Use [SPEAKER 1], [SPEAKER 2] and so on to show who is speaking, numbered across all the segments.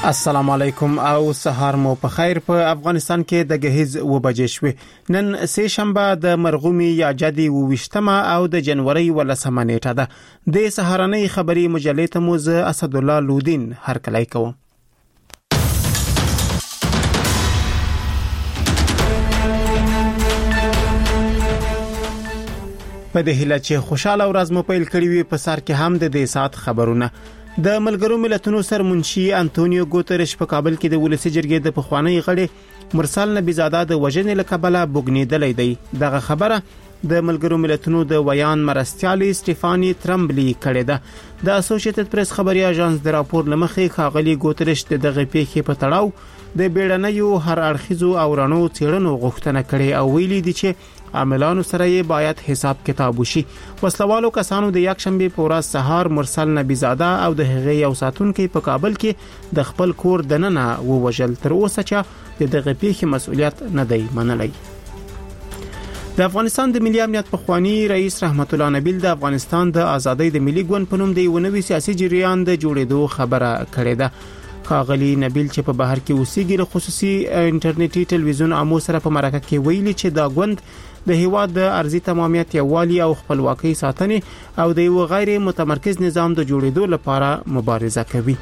[SPEAKER 1] السلام علیکم او سهار مو په خیر. په افغانستان کې د جهیز وبجې شوې. نن سه شنبه د مرغومي یا جدي 28 او د جنوري 18 نیټه ده. د سهارنۍ خبري مجلې ته مو زه اسد الله لودین هرکلی کوم. په دې هیله چې خوشاله ورځ مو پیل کړی وي. په سر کې هم د دې سات خبرونه. د ملګرو ملتونو سرمنشي انټونیو ګوتریش په کابل کې د ولسی جرګې د پخوانی غړي مرسل نبی زاده د وژنې لکبله بوګنیدلې دی. دغه خبره د ملګرو ملتونو د ویان مرستيالي سټيفاني ترمبلي کړې ده. د اسوسییټډ پریس خبري اژانس د راپور لمخې خاغلی ګوتریش دغه پیښې په تړاو د بیړنیو هر اړخیزو او رڼو څېړنو غوښتنه کړې او ویلي دي چې عاملانو سره یې باید حساب کتاب وشي. وسلوالو کسانو د یک شنبه په ورځ سهار مرسل نبی زاده او د هغې یو ساتونکو په کابل کې د خپل کور دننه ووژل. تر اوسه چې دغه پیښې مسؤلیت نه دی منلی. د افغانستان د ملي امنیت پخوانی رئیس رحمت الله نبیل د افغانستان د ازادۍ د ملي ګوند په نوم د یو نوي سیاسي جریان د جوړېدو خبره کړې ده. خاغلی نبیل چې په بهر کې اوسېږي له خصوصي انټرنیټي ټلویزیون امو سره په مرکه کې ویلي چې دا ګوند د هیواد د ارضي تمامیت یووالي او خپلواکۍ ساتنې او د یو غیر متمرکز نظام د جوړېدو لپاره مبارزه کوي.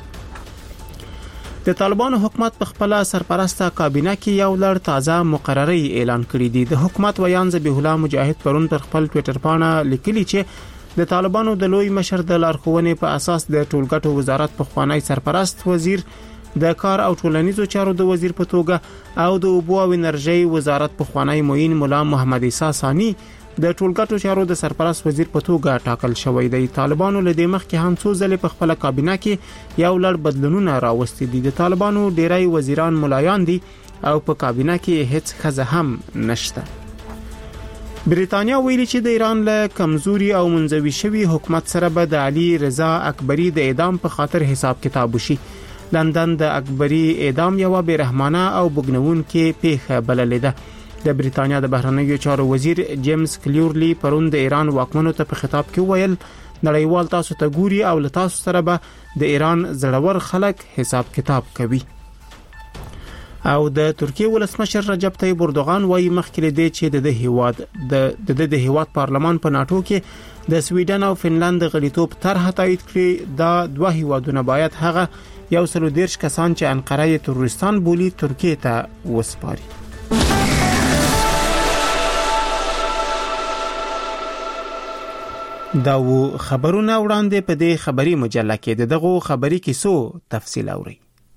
[SPEAKER 1] د طالبانو حکومت په خپل سرپرسته کابینه کې یو لړ تازه مقرري اعلان کړی دي. د حکومت ویان ذبیح الله مجاهد پرون پر خپل ټوئیټر باندې لیکلي چې د طالبانو د لوی مشر د لارښوونې په اساس د ټولګټو وزارت په خوانی سرپرست وزیر د کار او ټولنیزو چارو د وزیر په توګه او د اوبو او انرژي وزارت په خوانی معین مولا محمد عیسی ثانی د ټولګټو چارو د سرپرست وزیر په توګه ټاکل شوی دی. طالبانو له دې مخکې هم څو ځله په خپل کابینه کې یو لړ بدلونونه راوستي دي. د طالبانو ډیری وزیران ملایان دي او په کابینه کې هیڅ ښځه هم نشته. بریتانیا ویلي چې د ایران له کمزوري او منزوي شوی حکومت سره به د علي رضا اکبری د اعدام په خاطر حساب کتاب وشي. لندن د اکبری اعدام یو بیرحمانه او بګنون کې پیښه بللې ده. د بریتانیا د بهرنیو چارو وزیر جیمز کلیورلی پرون د ایران واکمنو ته په خطاب کې ویل نړیوال تاسو ته ګوري او له تاسو سره به د ایران زړور خلک حساب کتاب کوي. او د ترکیه ولسمشر رجب طیب اردوغان وايي مخکې دی چې د هیواد پارلمان په ناتو کې د سویډن او فنلند غړیتوب طرح تایید کړي. دا دوه هیوادونه باید هغه 130 کسان چې انقره یې تروریستان بولی ترکیه ته وسپاري. دا و خبرونه وړاندې په دې خبري مجله کې دغه خبري کیسو تفصیل اوري.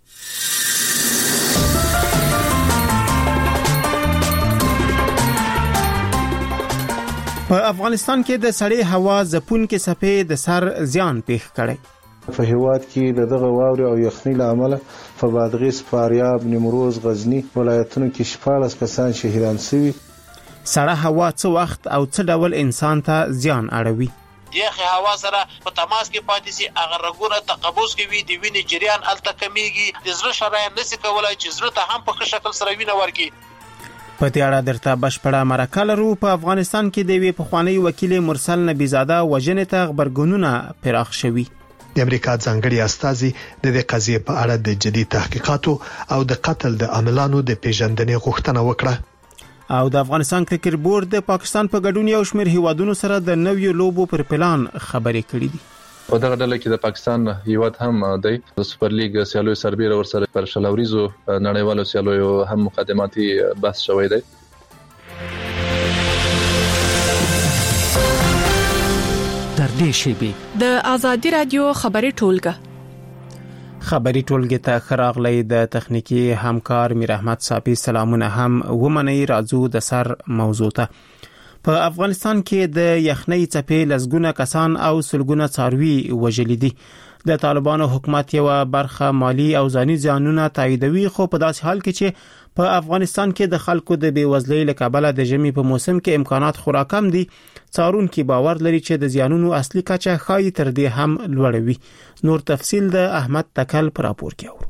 [SPEAKER 1] په افغانستان کې د سړې هوا ځپون کې سپې د سر زیان پیښ کړي.
[SPEAKER 2] په هیواد کې دغه واوري او یخنۍ له امله په بادغیس، فاریاب، نیمروز، غزنی ولایتونو کې 14 کسان شهیدان شوي.
[SPEAKER 1] سړه هوا څه وخت او څه ډول انسان ته زیان اړوي؟
[SPEAKER 3] یخه هوا سره په تماس کې پاتې سي، هغه رګونه تقبض کوي، د وینې جریان الته کمیږي، د زړه شرايين نشي کولای چې زړه ته هم په ښه شکل سره وینه ورکړي.
[SPEAKER 1] په دې اړه درته بشپړه مرکه لرو. په افغانستان کې د وی پخوانی وکیل مرسل نبی زاده وژنې ته خبرګونونه پراخ شوي.
[SPEAKER 4] د امریکا ځانګړي استازي د دې قضیې په اړه د جدي تحقیقاتو او د قتل د عاملانو د پیژندنې غوښتنه وکړه.
[SPEAKER 1] او د افغانستان کرکټ بورډ د پاکستان په ګډون یو شمېر هیوادونو سره د نویو لوبو پر پلان خبرې کړې دي.
[SPEAKER 5] په دغه ډله کې د پاکستان هیواد هم دی. د سپر لیګ سیالو سربېره ورسره پر شلوريزو نړیوالو سیالو هم مقدماتي بحث شوی دی.
[SPEAKER 6] در دې شی د ازادي رادیو خبري ټولګه
[SPEAKER 1] خبري ټولګه ته خراغلی د تخنیکی همکار میر احمد صافی سلامونه هم ومني. راځو د سر موضوع ته. په افغانستان کې د یخنۍ څپې لزګونه کسان او سلګونه څاروي وژلي دي. د طالبانو حکومت یو برخه مالی او ځاني زیانونه تاییدوي، خو په داسې حال کې چې په افغانستان کې د خلکو د بیوزلۍ له کبله د ژمي په موسم کې امکانات خورا کم دي. څارونکو باور لري چې د زیانونو اصلي کچه خای تر دې هم لوړوي. نور تفصیل د احمد تکل پر راپور کې اورو.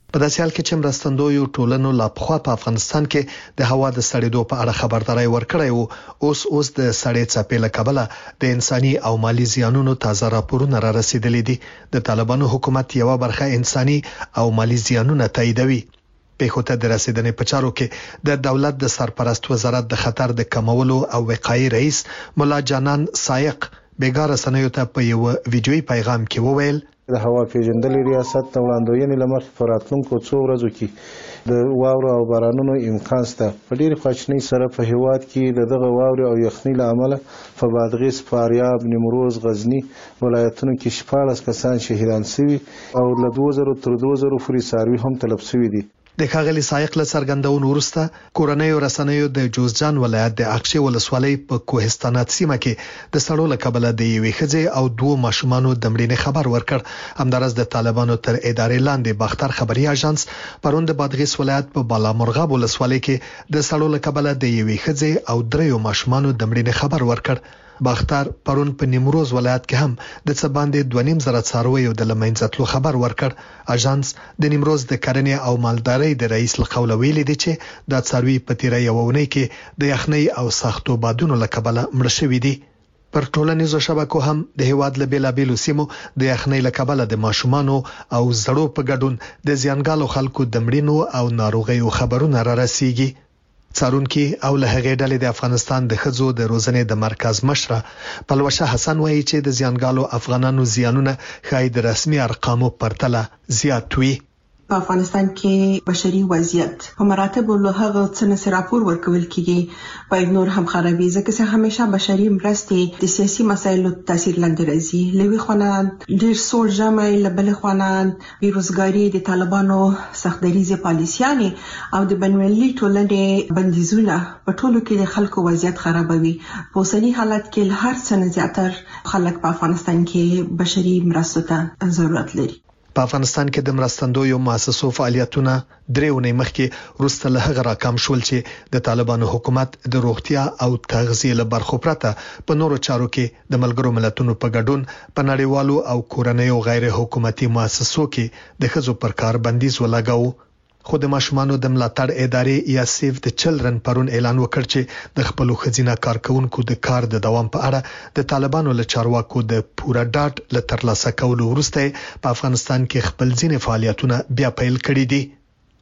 [SPEAKER 4] په داسې حال کې چې مرستندویو ټولنو لا پخوا په افغانستان کې د هوا د سړېدو په اړه خبرداري ورکړې وو، اوس د سړې څپې له کبله د انساني او مالی زیانونو تازه راپورونه را رسیدلي دي. د طالبانو حکومت یو برخه انساني او مالی زیانونه تاییدوي. پیښو ته د رسیدنې په چارو کې د دولت د سرپرست وزارت د خطر د کمولو او وقایې رئیس مولا جانان سایق بیګاره سنیو ته په یو ویډیوي پیغام کې وویل
[SPEAKER 2] د هوا پیژندلې ریاست د وړاندوینې لمخې په راتلونکو څو ورځو کې د واورو او بارانونو امکان شته. په ډېرې خواشینۍ سره په هیواد کې د دغه واورې او یخنۍ له امله په بادغیس، فاریاب، نیمروز، غزني ولایتونو کې 14 کسان شهیدان شوي او له 2000 تر 2000 پورې څاروي هم تلف شوي دي.
[SPEAKER 4] د ښاغلي سایق له څرګندونو وروسته کورنۍ رسنیو د جوزجان ولایت د اقچې ولسوالۍ په کوهستانات سیمه کې د سړو له کبله د یوې ښځې او 2 ماشومانو د مړینې خبر ورکړ. همدارس د طالبانو تر ادارې لاندې باختر خبري اژانس پرون د بادغیس ولایت په بالامرغاب ولسوالۍ کې د سړو له کبله د یوې ښځې او 3 ماشومانو د مړینې خبر ورکړ. باختر پرون په نیمروز ولایت کې هم د څه باندې 2.5 څارویو د لمنځتلو خبر ورکړ. اژانس د نیمروز د کرنې او مالدارۍ د رئیس لخوا ویلي دی چې د څاروي په تیره یو ونې کې د یخنۍ او سختو بادونو له کبله مړ شوي دي. پر ټولنیزو شبکو هم د هیواد له بیلابیلو سیمو د یخنۍ له کبله د ماشومانو او زړو په ګډون د زیانګالو خلکو د مړینو او ناروغیو خبرونه را رسیږي. څارونکي او له هغې ډلې د افغانستان د ښځو د روزنې د مرکز مشره پلوشه حسن وایي چې د زیانګالو افغانانو زیانونه ښایي د رسمي ارقامو پرتله زیات وي.
[SPEAKER 7] په افغانستان کې بشري وضعیت په مراتبو له هغه څه نه راپور ورکول کیږي باید نور هم خرابي، ځکه چې همیشه بشري مرستې د سیاسي مسایلو تاثیر لاندې راځي. لوی خونه ډیر سوړ جامع لبل خونه بیروزګاری، د طالبانو سختدریزه پالیسیانه او د بنولي ټولنې بندیزونه په ټولو کې د خلکو وضعیت خرابوي. په اوسنی حالت کې هر څه نه زیاتره خلک په افغانستان کې بشري مرستو ته ضرورت لري.
[SPEAKER 4] په افغانستان کې د مرستندویو مؤسسو فعالیتونه 3 ونې مخکې وروسته له هغه راکم شول چې د طالبانو حکومت د روغتیا او تغذیه له برخو پرته په نورو چارو کې د ملګرو ملتونو په ګډون په نړیوالو او کورنیو غیر حکومتي مؤسسو کې د ښځو پر کار بندیز ولګاوه. خو د ماشومانو د ملاتړ ادارې یا سیف د چلډرن پرون اعلان وکړ چې د خپل ښځینه کارکونکو د کار د دوام په اړه د طالبانو له چارواکو د پوره ډاټ له ترلاسه کولو وروسته په افغانستان کې خپل ځینې فعالیتونه بیا پیل کړي دي.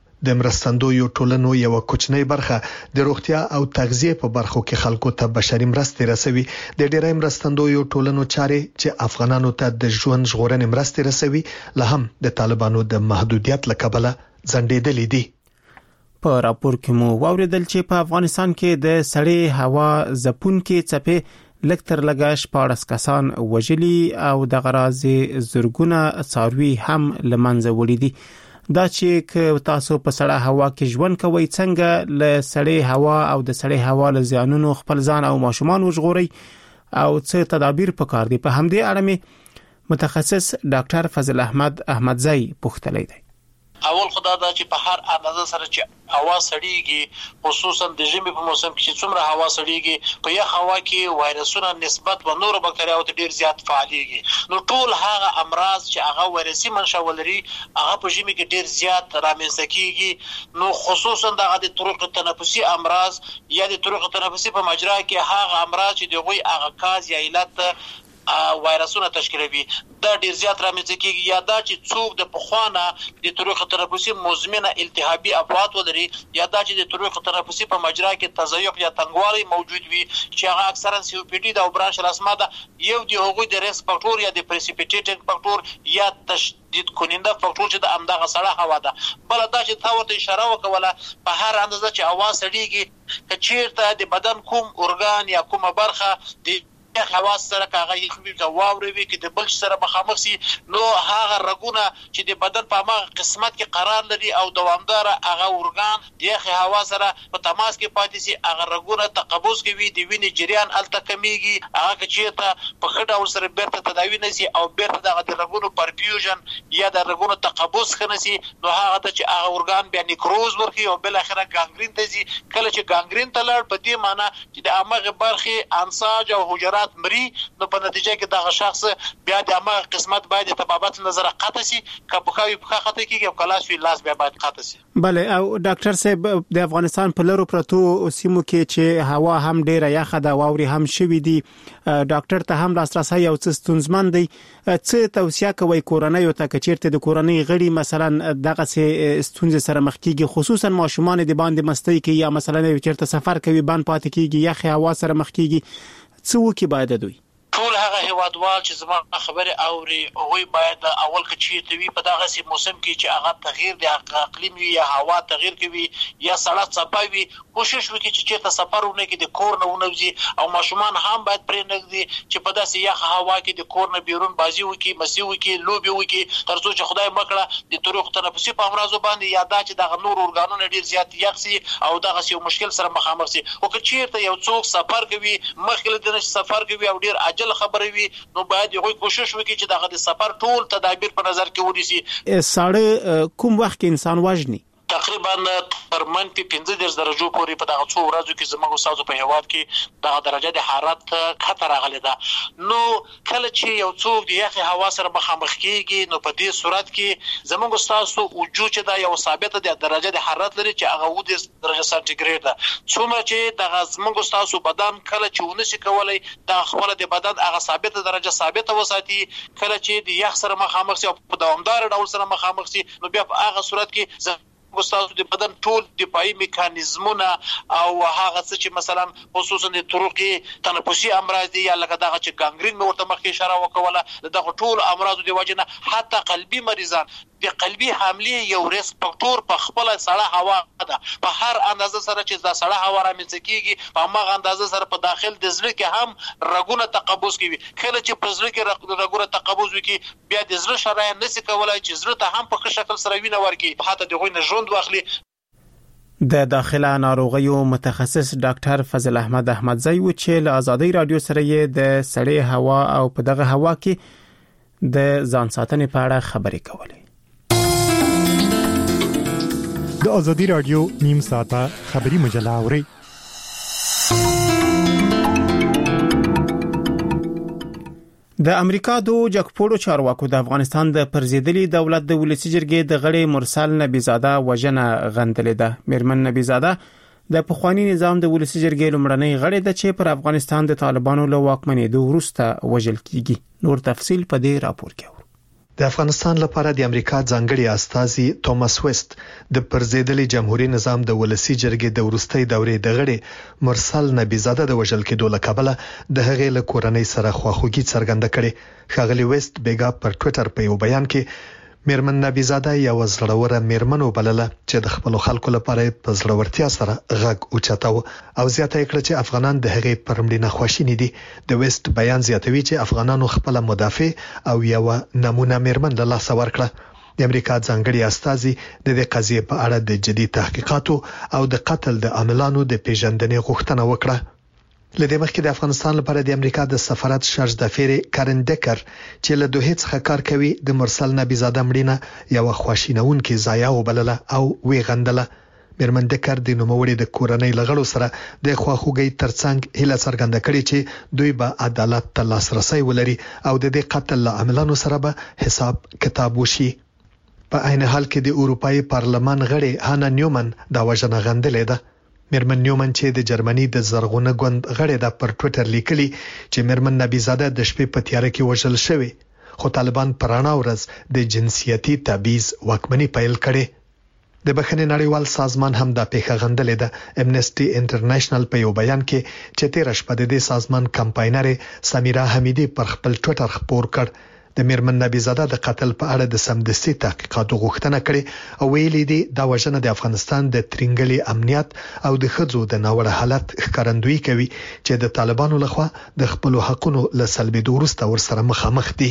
[SPEAKER 4] د مرستندویو ټولنو یو کوچنی برخه د روغتیا او تغذیه په برخو کې خلکو ته بشري مرستې رسوي. د ډیری مرستندویو ټولنو چارې چې افغانانو ته د ژوند ژغورنې مرستې رسوي له هم د طالبانو د محدودیت له کبله ځنډېدلې دي.
[SPEAKER 1] په راپور کې مو واوریدل چې په افغانستان کې د سړې هوا ځپونکې څپې لکتر لګاش 14 کسان وژلي او د غرازي زرګونه څاروي هم لمنځه وړي دي. دا چې تاسو په سړه هوا کې ژوند کوئ څنګه له سړې هوا او د سړې هوا له زیانونو خپل ځان او ماشومان وژغورئ او څه تدابیر پکار دي. په همدې اړه مې متخصص ډاکټر فضل احمد احمدزئی پوښتلی دی.
[SPEAKER 3] اول خدای دا چې په هر اندازه سره چې هوا سړیږي، خصوصا د ژمي په موسم کې چې څومره هوا سړیږي، په یخ هوا کې وایرسونه نسبت به نور بکتریاو ته ډیر زیات فعاليږي. نو ټول هغه امراض چې هغه وایرسي منشأ ولري هغه په ژمي کې ډیر زیات رامنځته کیږي. نو خصوصا د طرق تنفسي امراض یا د طرق تنفسي په مجرا کې هغه امراض چې دغوی هغه کاز یا علت وایرسونه تشکیلوي دا ډیر زیات رامنځته کیږي. یا دا چې څوک د پخوانه د طرق تنفسي مزمنه التهابي افات ولري، یا دا چې د طرق تنفسي په مجرا کې تضيق یا تنګوالی موجود وي چې هغه اکثرا سی او پی ډي او برانشل اسما ده، یو دی هغوی د ریسک فاکټور یا د پریسیپیټیټینګ فاکټور یا تشدید کننده فاکټور چې د امدغه سړه هوا ده. بل دا چې تا ورته اشاره وکوله په هر اندازه چې هوا سړیږي که چیرته د بدن کوم ارګان یا کومه برخه د خواص سره کاغه یخوي کا واوري کې د بلش سره مخامخ سي، نو هغه رګونه چې د بدن په هغه قسمت کې قرار لري او دوامدار هغه اورګان د هوا سره په تماس کې پاتې سي، هغه رګونه تقبض کوي، د وینې جریان الته کمیږي. هغه چې ته په خډه ور سره بیرته تداوی نشي او بیرته د رګونو پرفیوژن یا د رګونو تقبض خنسي، نو هغه ته چې هغه اورګان بیا نیکروز ورکي او بل اخره ګانګرین ته ځي. کله چې ګانګرین ته لړ په دې معنی چې د امغه برخه انساج او حجرات قسمت مري نو په نتیجه کې دغه شخص بیا د هغه قسمت باید تبابت نظر قطع شي کپخوي په خطه کې او کلاس وی لاس بیا باید قطع شي.
[SPEAKER 1] بله او ډاکټر صاحب د افغانستان په لورو پرتو سیمو کې چې هوا هم ډیره یخه ده واوري هم شوي دي ډاکټر ته هم لاسرسي یو څه ستونزمن دی څه توصیه کوي کورنۍ ته کچیرته د کورنۍ غړي مثلا دغه ستونزې سره مخ کیږي خصوصا ماشومان د باندې مستی کې یا مثلا چیرته سفر کوي باندې پاتې کیږي یخ هوا سره مخ کیږي څه وکي باید دوی
[SPEAKER 3] ټول هغه هیوادوال چې زما خبره اوري هغه باید اول کچې ته وي په دغه سي موسم کې چې هغه تغییر د اقلیم وي یا هوا تغییر کوي یا سړک صفاوي کوشش وکړي چې چیرته سفرونه کې د کور نه ونوځي او ماشومان هم باید پرې نګدي چې په داسې یخ هوا کې د کور نه بیرون بازی وکړي مسي وکړي لوبي وکړي ترڅو چې خدای مکړه د طرق تنفسي په امراضو باندې یا دا چې دغه نور ارګانونه ډیر زیات یخ سي او دغه سي مشکل سره مخامخ سي او که چیرته یو څوک سفر کوي مخکې د سفر کوي او ډیر عجل خبرې وي نو باید یو کوشش وکړي چې دغه د سفر ټول تدابیر په نظر کې ونیسي.
[SPEAKER 1] ساړه کوم وخت کې انسان وژني
[SPEAKER 3] تقریبا تر منفي 15 درجو پورې په دغه څو ورځو کې زموږ استادو په هیواد کې دغه درجه د حرارت خطر راغلی ده. نو کله چې یو څوک د یخ هوا سره مخامخ کیږي نو په دې صورت کې زموږ استادو وجود چې دا یو ثابته د درجه د حرارت لري چې هغه 10 درجه سانتیګریډ ده څومره چې دغه زموږ استادو بدن کله چې ونشي کولای د خپل د بدن هغه ثابته درجه ثابته وساتي کله چې د یخ سره مخامخ شي او په دوامدار ډول سره مخامخ شي نو بیا په هغه صورت کې ګوستاسو د بدن ټول دفاعي میکانیزمونه او هغه څه چې مثلا خصوصا د طرقي تنفسي امراض دي یا لکه دغه چې ګانګرین مې ورته مخکې اشاره وکوله دغه ټول امراض د وجنه حتی قلبي مریضان د قلبي حمله یو ریسک فاکټور په خپل سړه هوا ده په هر اندازه سره چې د سړه هوا رامنځته کیږي په هغه اندازه سره په داخل د زړه کې هم رګونه تقبض کوي کله چې په زړه کې رګونه تقبض وکړي بیا د زړه شرايين نشي کولای چې زړه ته هم په ښه شکل سره وینه ورکړي حتی دغه نه ژوند واخلي.
[SPEAKER 1] د داخله ناروغیو متخصص ډاکټر فضل احمد احمدزی و چې له آزادۍ رادیو سره یې د سړې هوا او په دغه هوا کې د ځان ساتنې په اړه خبرې کولې.
[SPEAKER 8] د آزادۍ رادیو نیم ساعته خبری مجله اوري.
[SPEAKER 1] د امریکا د جګپوړو چارواکو د افغانستان د پرزیدلي دولت د ولسی جرګې د غړي مرسل نبیزاده وژنه غندلې ده. میرمن نبیزاده د پخوانی نظام د ولسی جرګې لومړنۍ غړي ده چې پر افغانستان د طالبانو له واکمنېدو وروسته وژل کیږي. نور تفصيل په دې راپور کې
[SPEAKER 4] د افغانستان لپاره د امریکا ځانګړي استازي توماس وست د پرزیدلي جمهوریت نظام د ولسی جرګې د ورستۍ دورې د غړي مرسل نبیزاده د وژل کېدو له کبله د هغې له کورنۍ سره خواخوږي څرګنده کړې. ښاغلي وست بیګا پر ټوئیټر په یو بیان کې میرمن نبیزاده یو زړوره میرمن وبلله چې د خپل خلکو لپاره په زړورتیا سره غږ اوچتاو او زیاته کړه چې افغانان د هغې پر مړینه خوشینې دي. د وست بیان زیاتوي چې افغانانو خپل مدافع او یو نمونه میرمن له لاسه ورکړه. د امریکا ځانګړي استازي د دې قضیې په اړه د جدي تحقیقاتو او د قتل د عاملانو د پیژندنې غوښتنه وکړه. لدې مخکې د افغانستان لپاره د امریکا د سفارت شارج دافیر کارن ډکر چې له دوه څخه کار کوي د مرسل نبیزاده مړینه یو خواشینونکې ضایعه وبلله او وی غندله. میرمن ډکر د نوموړي د کورنۍ لغړو سره د خواخوږي ترڅنګ هیله څرګنده کړې چې دوی به عدالت ته لاسرسي ولري او د دې قتل له عاملانو سره به حساب کتاب وشي. په عین حال کې د اروپאי پارلمان غړي هانا نیومن دا وژنه غندلې ده. میرمن نیومن چې د جرمني د زرغونه ګوند غړي د پر ټوئیټر لیکلي چې میرمن نبیزاده د شپې په تیاره کې وژل شوې خو طالبان پرانا ورځ د جنسیتي تبعیض واکمني پیل کړي. د بخښنې نړیوال سازمان هم د پیښه غندلې ده. امنسټي انټرنیشنل په یو بیان کې چې تیر شپه د دې سازمان کمپاینر سمیرا حمیدی پر خپل ټوئیټر خبر کړ د میرمن نبیزاده د قتل په اړه د سمدستي تحقیقاتو غوښتنه کړې او ویلي دي دا وژنه د افغانستان د ترنګلي امنیت او د ښځو د ناوړه حالت ښکارندویي کوي چې د طالبانو لخوا د خپل حقوقو له سلبېدو وروسته ورسره مخامخ دي.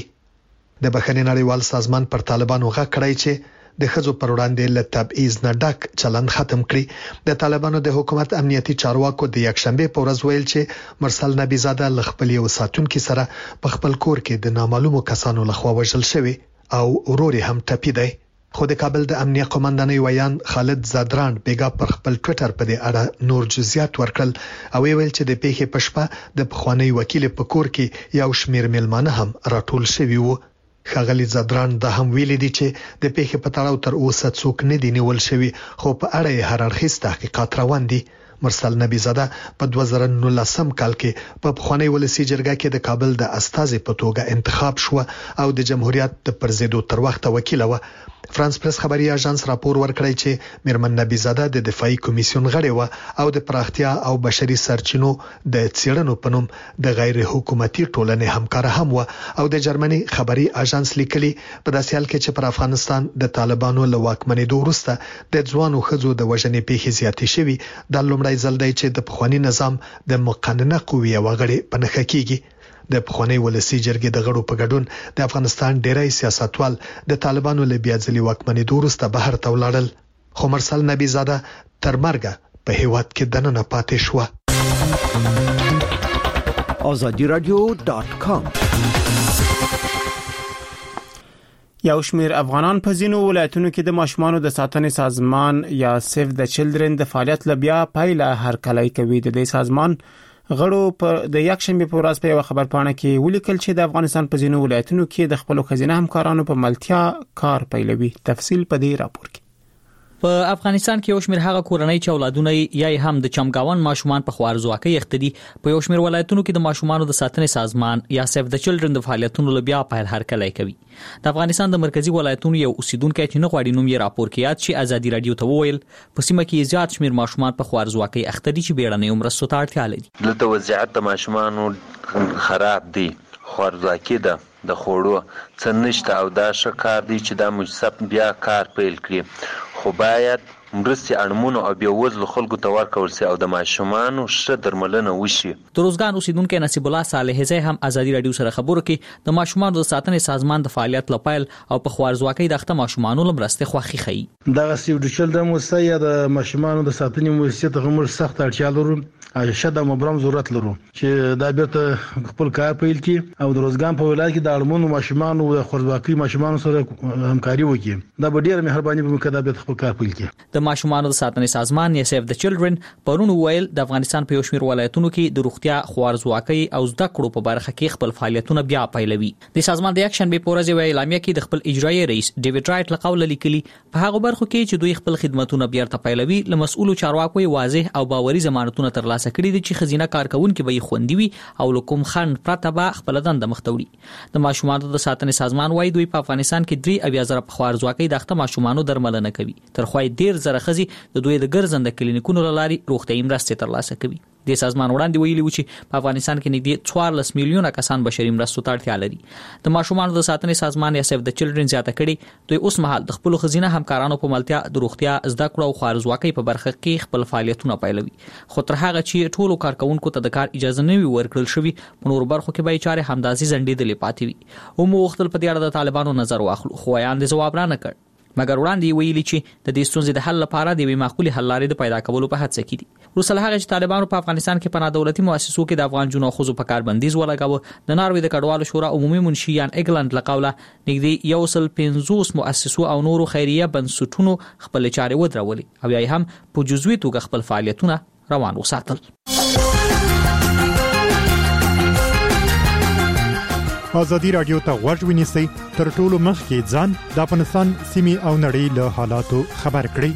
[SPEAKER 4] د بخښنې نړیوال سازمان پر طالبانو غږ کړی چې د ښځو پر وړاندې له تبعیض نه ډک چلند ختم کړي. د طالبانو د حکومت امنیتي چارواکو د یکشنبه په ورځ ویل چې مرسل نبیزاده له خپل یو ساتونکو سره په خپل کور کې د نامعلومو کسانو لخوا وژل شوی او ورور هم ټپي دی. خو د کابل د امنیه قومندانۍ ویان خالد زادران بیګا پر خپل ټوئیټر په دې اړه نور جزئیات ورکړل او ویل چې د پیښې پښپا د پخوانی وکیل په کور کې یو شمیر ملمانه هم راټول شوي وو. ښاغلي زادران دا هم ویلي دي چې د پیښې په تړاو تر اوسه څوک نه دي نیول شوي خو په اړه یې هر اړخیز تحقیقات روان دي. مرسل نبی زاده په 2019 کال کې په پخوانی ولسی جرګه کې د کابل د استازي په توګه انتخاب شو او د جمهوریت د پرزیدو تر وخت وکیل و. فرانس پریس خبري اژانس راپور ورکړی چې میرمن نبی زاده د دفاعي کمیسیون غړی و او د پراختیا او بشري سرچینو د څېړنو په نوم د غیر حکومتي ټولنې همکار هم و او د جرمني خبري اژانس لیکلي په داسې حال کې چې پر افغانستان د طالبانو له واکمنېدو وروسته د ځوانو ښځو د وژنې پیښې زیاتې شوي د لومړی ځل دی چې د پخوانی نظام د مقننه قوې وغړي په نخښه کیږي. د پخوانی ولسی جرګې د غړو په ګډون د افغانستان ډیری سیاستوال د طالبانو له بیا ځلي واکمنېدو وروسته بهر ته ولاړل خو مرسل نبی زاده تر مرګه په هیواد کې دننه پاتې شو.
[SPEAKER 9] azadiradio.com
[SPEAKER 1] یو شمیر افغانان په ځینو ولایتونو کې د ماشومانو د ساتنې سازمان یا سیف د چلډرن د فعالیت لبیا پایله هرکلی کوي. د دې سازمان غړو په د یکشنبه په ورځ په یو خبرپاڼه کې ولیکل چې د افغانستان په ځینو ولایتونو کې د خپل خزینه همکارانو په ملتیا کار پیلوي. تفصیل په دې راپور کې.
[SPEAKER 10] په افغانستان کې یو شمیر هغه کورنۍ چې اولادونه یې هم د چمګاون ماشومان په خوارزواکۍ اختدي په یو شمیر ولایتونو کې د ماشومانو د ساتنې سازمان یا سیف د چلډرن د فعالیتونو لبیا په هرکلی کوي. د افغانستان د مرکزی ولایتونو یو اوسیدونکو چې نه غواړي نوم یې راپور کې یاد شي ازادي رادیو ته وویل په سیمه کې زیات شمیر ماشومان په خوارزواکۍ اختدي چې بیړنۍ عمرستو ته اړتیا لري.
[SPEAKER 11] دلته وضعیت د ماشومانو خراب دی، خوارزواکۍ ده، د خوړو څه نشته او دا ښه کار دی چې دا مجسب بیا کار پیل کړي خو باید مرستې اړمنو او بېوزلو خلکو ته ورکول شي او د ماشومانو ښه درملنه وشي.
[SPEAKER 10] د روزګان اوسیدونکو نصیب الله صالحزی هم ازادي رادیو سره خبرو کې د ماشومانو د ساتنې سازمان د فعالیت لپاره او په خوارزواکۍ د اخته ماشومانو لمرسته خوخي خي.
[SPEAKER 12] دا سیو د چل د موسسه یا د ماشومانو د ساتنې موسسه ته موږ سخت اړتیا لرو، شته مبرم ضرورت لرو چې دا بیرته خپل کار پیل کړي او د روزګان په ولایت کې د اړمنو ماشومانو د خوارزواکۍ ماشومانو سره همکاري وکړي. دا به ډیره مهرباني به وکړي دا بیرته خپل کار پیل کړي.
[SPEAKER 10] د ماشومانو د ساتنې سازمان یا سیف د چلډرن پرون ویل د افغانستان په یو شمیر ولایتونو کې د روغتیا، خوارزواکۍ او زده کړو په برخه کې خپل فعالیتونه بیا پیلوي. د سازمان د یکشنبه په ورځ یو اعلامیه کې د خپل اجرایی رئیس ډیوډ رایټ لقول لیکلي په هغه برخو کې چې دوی خپل خدماتونه بیا پیلوي له مسؤلو چارواکو واضح او باوري ضمانتونه ترلاسه کړي دي چې خزینه کارکونکو به خوندي وي او لکم خان پرته به خپل دند مختوړي. د ماشومانو د ساتنې سازمان وايي دوی په افغانستان کې 3,000 په خوارزواکۍ د اخته ماشومانو درملنه کوي. تر خوای ډیر زره خزي د دوی د ګرځنده کلینیکونو لاري روغتیايي مرستې ترلاسه کوي. د سازمان وړاندې ویلي و چې په افغانستان کې نږدې 14 میلیونه کسان بشري مرستو ته اړتیا لري. د ماشومانو د ساتنې سازمان یا سیف د چلډرن زیاته کړي دوی اوس مهال د خپل خزینه همکارانو په ملتیا د روغتیا، زده کړو او خوارزواکۍ په برخه کې خپل فعالیتونه پیلوي. خو تر هغه چې ټولو کارکونکو ته د کار اجازه نه وي ورکړل شوی په نور برخو کې به چارې همداسي زنډېدلې پاتې وي. هم وختل په دې اړه د طالبانو نظر واخلو خو یان د جواب را نه کړ مګر وړاندې ویلي چې د دې ستونزې د حل لپاره د یوې معقولې حل لارې د پیدا کولو په هڅه کې دي. وروسته هغه چې طالبانو په افغانستان کې پناه دولتي مؤسسو کې د افغان جنو خزو په کار بندیز ولګاوه د ناروې د کډوالو شورا عمومي منشي یان اګلند لقوله نږدې 150 مؤسسو او نورو خیریه بنسټونو خپل چارې ودرولې او یا هم په جزوي توګه خپل فعالیتونه روان وساتل.
[SPEAKER 8] ازادي رادیو ته غوږ ونیسئ تر ټولو مخکې ځان د افغانستان سیمې او نړۍ له حالاتو خبر کړئ.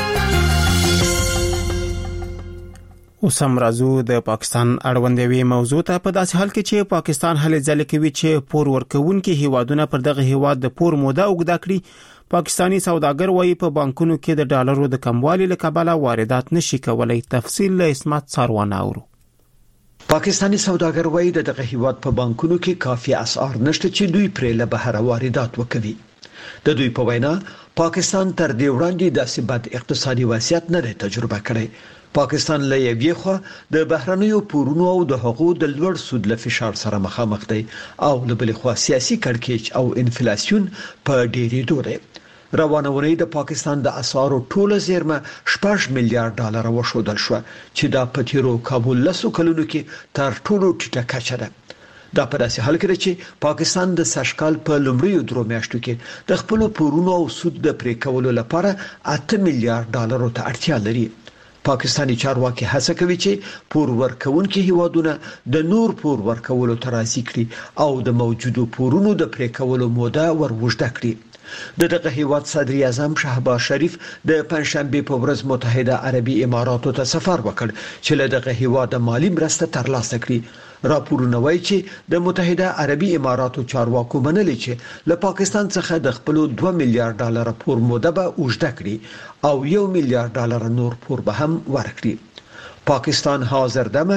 [SPEAKER 1] اوس هم راځو د پاکستان اړوندوي موضوع ته په داسې حال کې چې پاکستان هلې ځلې کوي چې پور ورکوونکي هیوادونه پر دغه هیواد د پور موده اوږده کړي. پاکستانی سوداګر وايي په بانکونو کې د ډالرو د کموالي له کبله واردات نشي کولای. تفصیل له اسمت ساروان اورو.
[SPEAKER 9] پاکستانی سوداګر وايي دغه هیواد په بانکونو کې کافي اسعار نشته چې دوی پرې له بهر واردات وکړي. د دوی په وینا پاکستان تر دې وړاندې داسې بد اقتصادي وضعیت نه دی تجربه کړی. پاکستان له یوې خوا د بهرنیو پورونو او د حقوقو د لوړ سود له فشار سره مخامخ دی او له بل خوا سیاسي کړکېچ او انفلیسیون په ډېرېدو دی. روانه ورځ د پاکستان د اسعارو ټوله زیرمه 6 میلیارډ ډالر وشودل شو چې دا په تیرو کابل لسو کلونو کې تر ټولو ټیټه کچه ده. دا په داسې حال کې چې پاکستان د سشکال په لومړیو درو میاشتو کې د خپل پورونو او سود د پرې کولو لپاره 8 میلیارډ ډالرو ته اړتیا لري. پاکستاني چارواکي هڅه کوي چې پور ورکوونکي هیوادونه د نور پور ورکولو ته راضي کړي او د موجودو پورونو د پرې کولو موده وروږده کړي. دغه هیواد صدر اعظم شهباز شریف د پنځشنبه په ورځ متحده عربي اماراتو ته سفر وکړ چې له دغه هیواد مالی مرسته ترلاسه کړي. راپورونه وایي چې د متحده عربي اماراتو چارواکو منلي چې له پاکستان څخه د خپل 2 میلیارډ ډالر پور موده به اوږده کړي او 1 میلیارډ ډالر نور پور به هم ورکړي. پاکستان حاضر دمه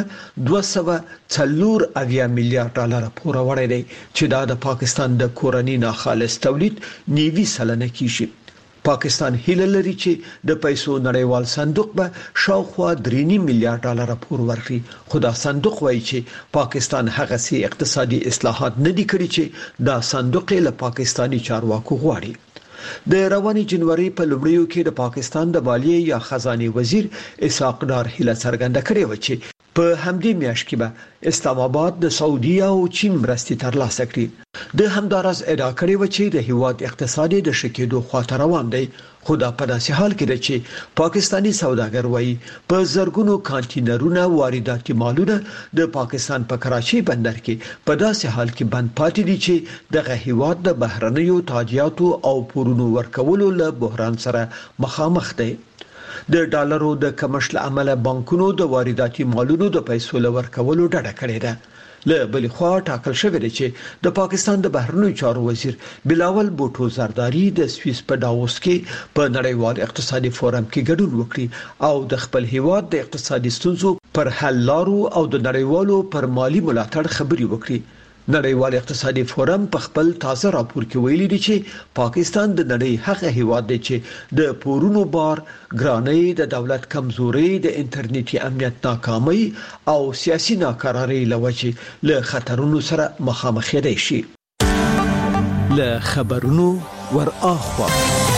[SPEAKER 9] 240 میلیارډ ډالر پور وړي دي چې دا د پاکستان د کورنۍ ناخالص تولید 90% کیږي. پاکستان هیله لري چې د پیسو نړیوال صندوق به شاوخوا 3 میلیارډ ډالر پور ورکړي خو دا صندوق وایي چې پاکستان هغه سي اقتصادي اصلاحات نه دي کړی چې دا صندوق له پاکستاني چارواکو غواړي. د رواني جنوري په لومړیو کې د پاکستان د مالیې یا خزانه وزیر اسحاق ډار هیله څرګنده کړې و چې په همدې میاشت کې به اسلام آباد د سعودي او چین مرستې ترلاسه کړي. د همدارس ادعا کړې و چې د هیواد اقتصادي د شکېدو خواته روان دی خو دا په داسې حال کې ده چې پاکستاني سوداګر وایي په زرګونو کانټینرونه وارداتي مالونه د پاکستان په کراچۍ بندر کې په داسې حال کې بند پاتې دي چې دغه هیواد د بهرنیو تاجیاتو او پورونو ورکولو له بحران سره مخامخ دی. د ډالرو د کمښت عمله بانکونو د وارداتي مالونو د پیسو لور کولو ډډه کړې ده. له بل خوا ټاکل شوی دی چې د پاکستان د بهرنیو چارو وزیر بلاول بوټو زرداری د سویس په داووس کې په نړیوال اقتصادي فورم کې ګډون وکړي او د خپل هیواد د اقتصادي ستونزو پر حل لارو او د نړیوالو پر مالی ملاتړ خبري وکړي. نړیوال اقتصادي فورم په خپل تازه راپور کې ویلي دی چې پاکستان د نړۍ هغه هیواد دی چې د پورونو بار، ګرانۍ، د دولت کمزوري، د انټرنیټي امنیت ناکامۍ او سیاسي ناکرارۍ لوجې له خطرونو سره مخامخ دی شي.
[SPEAKER 13] له خبرونو ور اخوا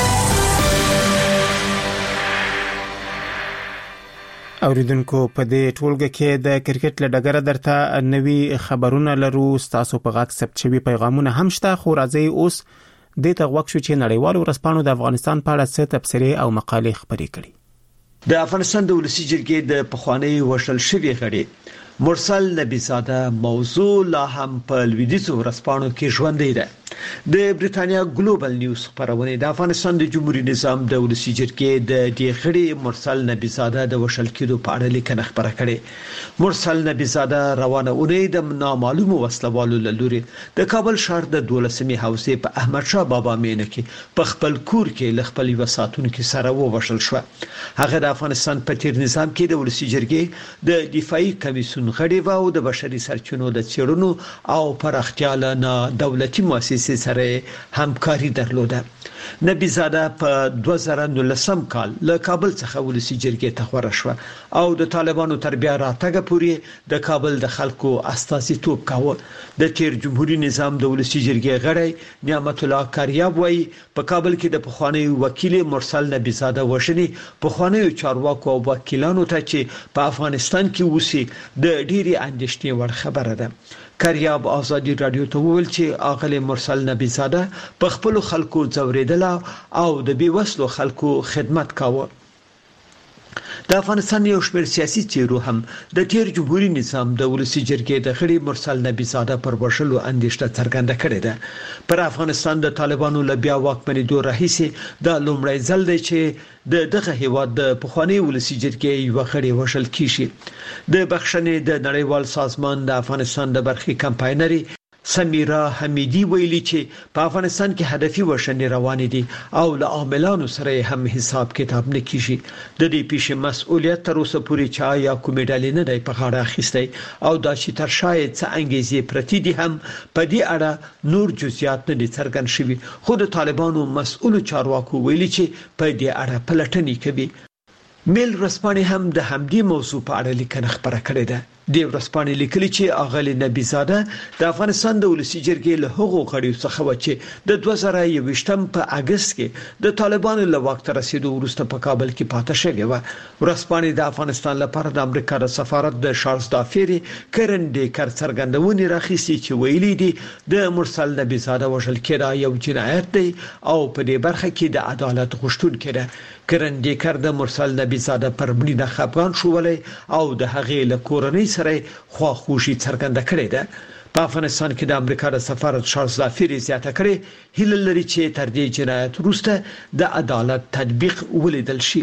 [SPEAKER 1] اوریدونکو په دې ټولګه کې د کرکټ له ډګره درته نوي خبرونه لرو. تاسو په غاک ثبت شوی پیغامونه هم شته خو راځي اوس د تغوک شو چې نړیوالو ورسپانو د افغانستان په اړه څه تبصرې او مقالې خبرې کړي.
[SPEAKER 9] د افغانستان د ولسی جرګې د پخوانی وشل شوی غړي مرسل نبیزاده موضوع لا هم په لویدیځو ورسپانو کې ژوندۍ ده. د بریتانیا ګلوبل نیوز خبرونه د افغانستان د جمهوریت نظام د ولسی جرګې د غړي مرسل نبیزاده د وشل کېدو په اړه لیکنه خبره کړې. مرسل نبیزاده روانه اونۍ د نامعلومو وسلوالو لوري د کابل ښار د 12مې حوزې په احمد شاه بابا مینه کې په خپل کور کې خپل وساتونکو سره ووشل شو. هغه د افغانستان په تیر نظام کې د ولسی جرګې د دفاعي کمیسیون غړي و او د بشري سرچینو د چیرونو او پراختیا له دولتي مؤسسې سره همکاري درلوده. نبیزاده په 2019 کال له کابل څخه ولسی جرګې ته خبره شو او د طالبانو تر بیا راتګ پورې د کابل د خلکو استازیتوب کاوه. د تیر جمهوریت نظام د ولسی جرګې غړی نعمت الله کاریاب وایي په کابل کې د پخوانی وکیل مرسل نبیزاده وشني پخوانی چارواکو او وکیلانو ته چې په افغانستان کې وسی د ډيري اندېښنې وړ خبره ده. کاریاب آزادی رادیو ته ویل چې اغلی مرسل نبیزاده په خپل خلکو ځوریدل او د بیوسلو خلکو خدمت کاوه. د افغانستان یو شمېر سیاسي چیرو هم د تیر جمهوریت نظام د ولسی جرګې د غړي مرسل نبیزاده پر وشلو اندېښنه څرګنده کړې ده. پر افغانستان د طالبانو لبیا واکمنېدو راهیسې د لومړی ځل دی چې دغه هیواد د پخوانی ولسی جرګې یو غړي وشل کیږي. د بخښنې د نړیوال سازمان د افغانستان د برخې کمپاینري سمیرا حمیدی ویلي چې په افغانستان کې هدفي وشنې روانې دي او له عاملانو سره هم حساب کتاب نه کیږي. د دې پیښې مسؤلیت تر اوسه پورې چا یا کومې ډلې نه دی په غاړه اخیستی او دا چې تر شاید څه انګیزې پرتی دي هم په دې اړه نور جزئیات نه دي څرګند شوي خو د طالبانو مسؤل چارواکو ویلي چې په دې اړه پلټنې کوي. میل رسپانې هم د همدې موضوع په اړه لیکنه خبره کړې ده. د ورسپانې لیکلي چې اغلی نبی زاده د افغانستان د ولسی جرګې له هغو غړیو څخه و چې د 2021م په اگست کې د طالبانو له واک ته رسیدو وروسته په کابل کې پاتې شوی و. ورسپانې د افغانستان لپاره د امریکا د سفارت د شارلز دافيري کرن ډیکر څرګندونې راخیستي چې ویلي دي د مرسل نبی زاده وژل کېدا یو جنایت دی او په دې برخه کې د عدالت غوښتونکي ده. کرن ډیکر د مرسل نبی زاده پر مړینه خپګان شوولې او د هغې له کورنۍ سره خواخوشي څرګنده کړې ده. په افغانستان کې د امریکا د سفارت شارلز دافيري زیاته کړې هیله لري چې تر دې جنایت وروسته د عدالت تطبیق ولیدل شي.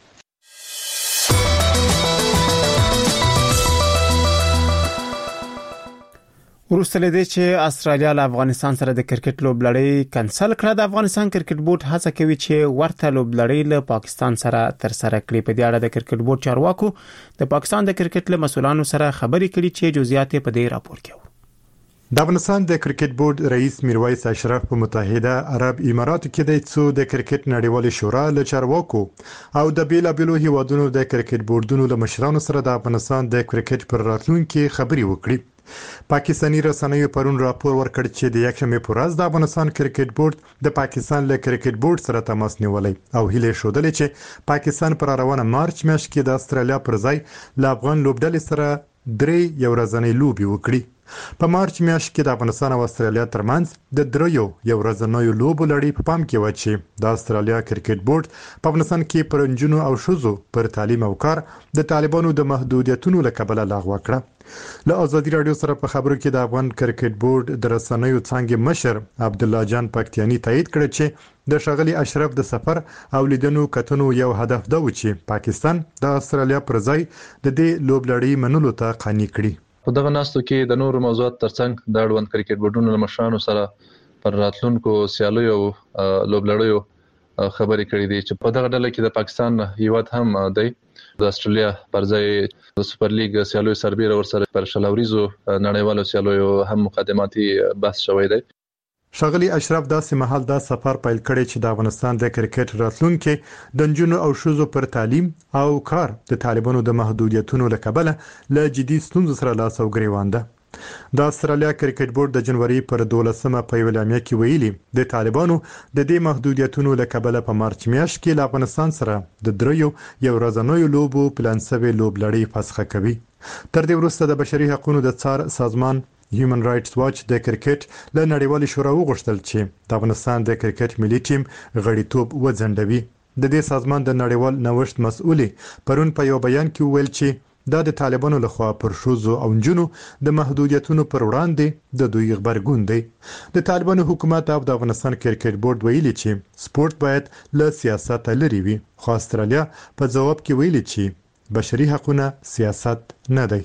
[SPEAKER 1] وروسته لدې چې استرالیا له افغانستان سره د کرکټ لوبلړۍ کانسل کړه، د افغانستان کرکټ بورډ هڅه کوي چې ورته لوبلړۍ له پاکستان سره تر سره کړي. په دې اړه د کرکټ بورډ چارواکو د پاکستان د کرکټ له مسولانو سره خبرې کړي چې جزئیات په دې راپور کې وو.
[SPEAKER 8] د افغانستان د کرکټ بورډ رئیس میرویس اشرف په متحده عرب اماراتو کې د څو د کرکټ نړیوال شورا له چارواکو او د بیلابیلو هیوادونو د کرکټ بورډونو له مشرانو سره د افغانستان د کرکټ پر راتلونکي خبرې وکړي. پاکستاني رسنیو پرون راپور ورکړ چې د یکشنبه پر ورځ د افغانستان کرکټ بورډ د پاکستان له کرکټ بورډ سره تماس نیولای او هیله شودل چې پاکستان پر روانه مارچ میاشت کې د استرالیا پر ځای له افغان لوبډلې سره درې یو ورځنۍ لوبي وکړي. په مارچ میاشت کې د افغانستان او استرالیا ترمنځ د دریو یو ورځنۍ لوبو لړۍ په پام کې و چې د استرالیا کرکټ بورډ په افغانستان کې پر انجونو او شوزو پر تعلیم او کار د طالبانو د محدودیتونو له کبله لغوه کړه. له ازادي رادیو سره په خبرو کې د افغان کرکټ بورډ د رسنیو څنګه مشر عبد الله جان پکتیانی تایید کړ چې د شغلی اشرف د سفر او لیدنو کتنو یو هدف دا و چې پاکستان د استرالیا پر ځای د دې لوبلړۍ منلو ته قانع کړي.
[SPEAKER 5] په دغه ناستو کې د نورو موضوعات ترڅنګ د اړوند کرکټ بورډونو له مشرانو سره پر راتلونکو سیالیو لوبلړیو خبرې کړې دي چې په دغه ډله کې د پاکستان هیواد هم دی. د استرالیا پر ځای د سوپر لیګ سیالیو سربېره ورسره پر شلوريزو نړیوالو سیالیو هم مقدماتي بحث شوی دی.
[SPEAKER 8] شغلی اشرف داسې مهال دا سفر پیل کړی چې د افغانستان د کرکټ راتلونکي د انجونو او شوزو پر تعلیم او کار د طالبانو د محدودیتونو له کبله له جدي ستونزو سره لاس او ګریوان ده. د استرالیا کرکټ بورډ د جنوري پر 12مه په اعلامیه کې ویلي د طالبانو د دې محدودیتونو له کبله په مارچ میاشت کې له افغانستان سره د دریو یو ورځنۍ لوبو پلان شوی لوبلړۍ فسخه کوي. تر دې وروسته د بشري حقوقو د څار سازمان هیومن رائټس واچ د کرکټ له نړیوال شورا وغوښتل چې د افغانستان د کرکټ ملي ټیم غړیتوب وځنډوي. د دې سازمان د نړیوال نوښت مسؤلې پرون په یو بیان کې ویل چې د طالبانو لخوا پر شوزو او انجونو د محدودیتونو پر وړاندې د دوی غبرګون دی. د طالبانو حکومت او د افغانستان کرکټ بورډ ویلي چې سپورت باید له سیاست لري وي، خو استرالیا په جواب کې ویلي چې بشري حقوقونه سیاست نه دی.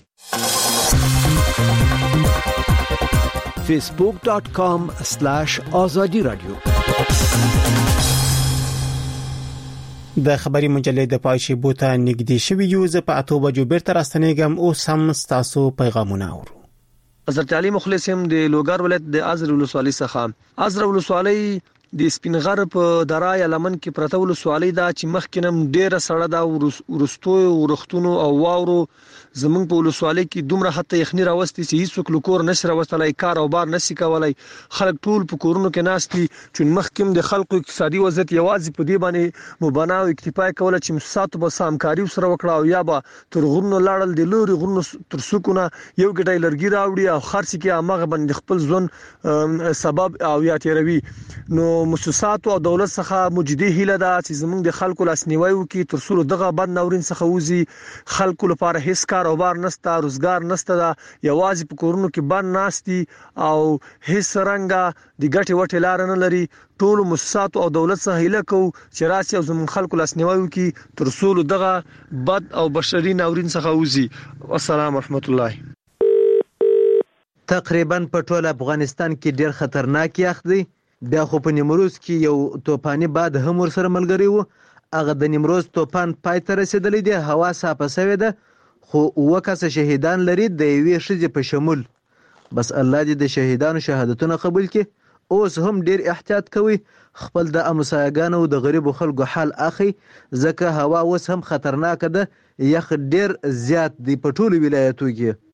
[SPEAKER 13] facebook.com/azadi radio
[SPEAKER 1] د خبري مجلې د پایشي بوته نګدي شوی یو ز په اتو بجو بیرته راستنېګم او سم تاسو پیغامونه اورو.
[SPEAKER 14] حضرت علي مخلص هم د لوګر ولایت د ازر ولسوالۍ څخه ازر ولسوالۍ د سپینغر په درای لمن کې پرته ولسوالۍ دا چې مخکینم ډیره سړه دا ورستو ورختونو او واورو زمونږ په ولسوالۍ کې دومره حتی یخني راوستي چې هیڅ کلکور نشره وستلای کار او بار نشي کولای. خلک ټول په کورونو کې ناشتي چې مخکیم د خلکو اقتصادي وضعیت یوازې په دې باندې مبنا او اکتفا کوله چې مساتو به سامکاري سره وکړه او یا به تر غرونو لاړل د لوري غرونو تر سکونه یو ګډای لرګي راوړي او خرڅ کې امغه باندې خپل ځون سبب او یا تیروي. نو مؤسسات او دولت څخه مجدي هیله ده چې زمونږ د خلکو لاسنیوي وکړي تر څو دغه بد ناورین څخه وځي. خلکو لپاره هیڅ کاروبار نشته، روزګار نشته، یوازې په کورونو کې باندې ناشتي او هیڅ رنګه د ګټي وټه لار نه لري. ټول مؤسسات او دولت څخه هیله کوي چې راسي او زمونږ خلکو لاسنیوي وکړي تر څو دغه بد او بشري ناورین څخه وځي. والسلام ورحمت الله.
[SPEAKER 15] تقریبا په ټول افغانستان کې ډیر خطرناک یخ دی. بیا خو په نیمروز کې یو توپاني باد هم ورسره ملګری وو. هغه د نیمروز توپان پای ته رسیدلی دی، هوا صافه شوې ده، خو وکاسه شهیدان لري د یوې ښځې په شمول. بس الله دې د شهیدانو شهادتونه قبول کړي. اوس هم ډیر احتیاط کوي، خپل د امسایګانو د غریبو خلکو حال اخی ځکه هوا اوس هم خطرناک ده. یخ ډیر زیات دی په ټولو ولایتونو کې.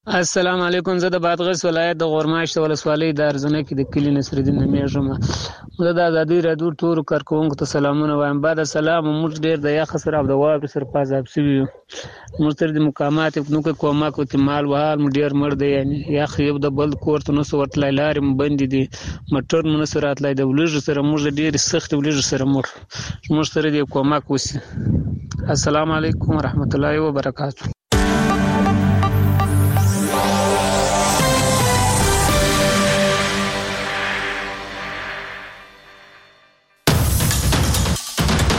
[SPEAKER 16] السلام علیکم. زه د بادغیس ولایت د غورماشت ولسوالۍ د ارزنه کې د کلی نصرالدین نمیږم. زه د ازادي رادیو ټول کارکونکو ته سلامونه وایم. بعد سلام. موږ ډیر د یخ سره او د واورې سره پازاب شوي یو. موږ تر د مقامات نو کې کومک وتمال وهال مو ډیر مړ دی، یعنی یخ یو د بل کور ته نو ورتلای لارې م بند دي، موټر مو سره اتلای د ولږ سره موږ ډیر سخت ولږ سره موږ سره د کومک وسی. السلام علیکم ورحمت الله وبرکاته.